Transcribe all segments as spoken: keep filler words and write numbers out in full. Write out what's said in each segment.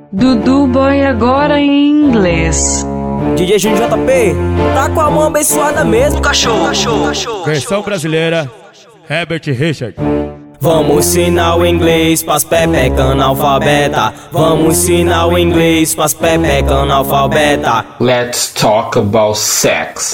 Dudu Boy agora em inglês. D J Júnior J P, tá com a mão abençoada mesmo, cachorro, cachorro, cachorro. Versão brasileira, Herbert Richard. Vamos ensinar o inglês pras pepeca analfabeta. Vamos ensinar o inglês pras pepeca analfabeta. Let's talk about sex.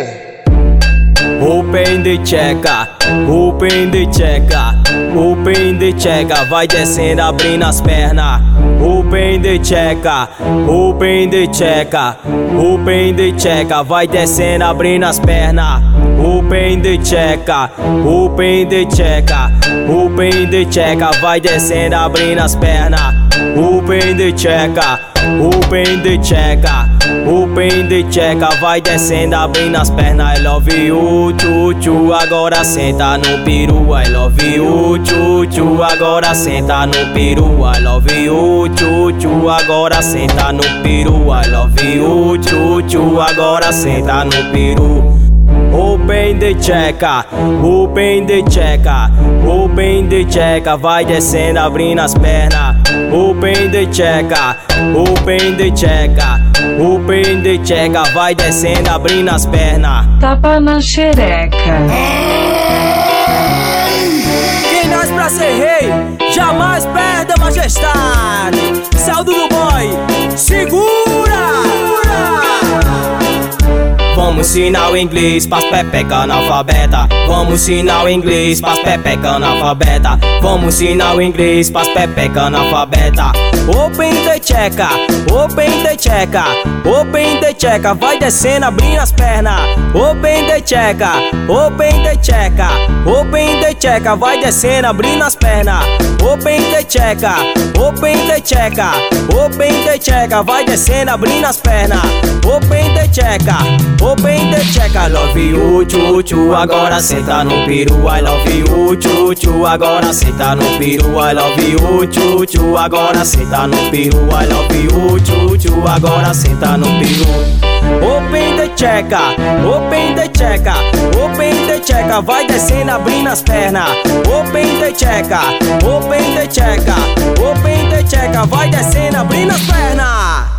Open the checa, open the checa, open the checa, vai descendo abrindo as pernas. Open the checa, open the checa, open the checa, vai descendo abrindo as pernas. Open the checa, open the checa, open the checa, vai descendo abrindo as pernas. Open the checa, open the checa, open the checa, vai descendo abrindo as pernas. I love you, tchu tchu, agora senta no peru. I love you, tchu tchu, agora senta no peru. I love you, tchu tchu, agora senta no peru. I love you, tchu tchu, agora senta no peru. Open the checa, open the checa, open the checa, vai descendo abrindo as pernas. Open the checa, open the checa, open the checa, vai descendo abrindo as pernas. Tapa na xereca. Quem nasce pra ser rei, jamais perde a majestade. Saldo do boy, segura! Vamos ensinar o inglês pras pepeca analfabeta. Vamos ensinar o inglês pras pepeca analfabeta. Vamos ensinar o inglês pras pepeca analfabeta. Open the checa, open the checa, open the checa, vai descendo abrindo as pernas. Open the checa, open the checa, open the checa, vai descendo abrindo as pernas. Open the checa, open the checa, open the checa, vai descendo abrindo as pernas. Open the checa, open the checa, love you, tchu tchu, agora senta no peru. I love you, tchu tchu, agora senta no peru. I love you, tchu tchu, agora senta no peru. I love you, tchu tchu, agora senta no peru. Open the checa, open the checa, open the checa, vai descendo abrindo as pernas. Open the checa, open the checa, open the checa, vai descendo abrindo as pernas.